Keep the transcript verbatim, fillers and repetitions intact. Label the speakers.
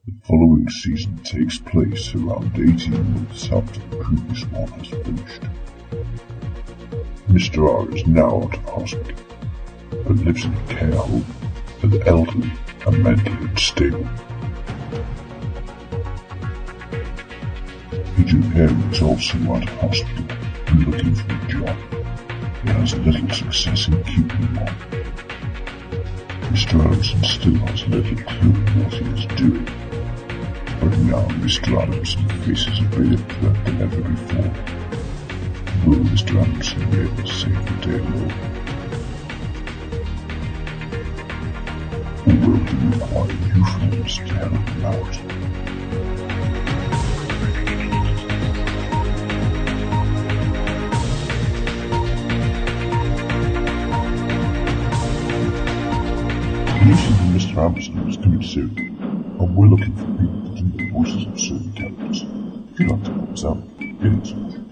Speaker 1: The following season takes place around eighteen months after the previous one has finished. Mister R is now out of hospital, but lives in a care home for the elderly and mentally unstable. Agent Perry is also out of hospital and looking for a job. He has little success in keeping one. Mister Adamson still has little clue what he is doing, but now Mister Adamson faces a greater threat than ever before. Will Mister Adamson be able to save the day alone? Or will he require new friends to help him out? Recently, Mister Anderson was coming soon, and we're looking for people to do the voices of certain characters. If you'd like to help us out, get in touch.